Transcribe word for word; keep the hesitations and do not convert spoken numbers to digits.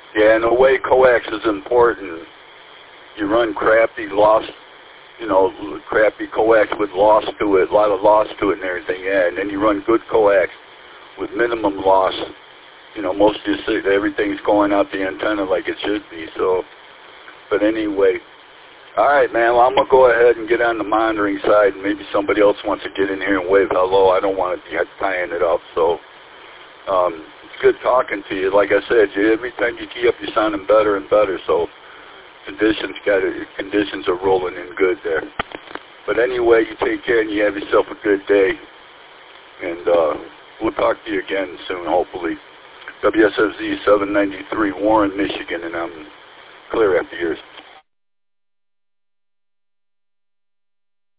Yeah, and the way coax is important, you run crappy loss, you know, crappy coax with loss to it, a lot of loss to it and everything, yeah, and then you run good coax with minimum loss. You know, most of your, everything's going out the antenna like it should be, so, but anyway. All right, man, well, I'm going to go ahead and get on the monitoring side, and maybe somebody else wants to get in here and wave hello. I don't want to be tying it up, so um, it's good talking to you. Like I said, you, every time you key up, you're sounding better and better, so conditions got conditions are rolling in good there. But anyway, you take care and you have yourself a good day, and uh, we'll talk to you again soon, hopefully. W S F Z seven ninety-three, Warren, Michigan, and I'm clear after yours.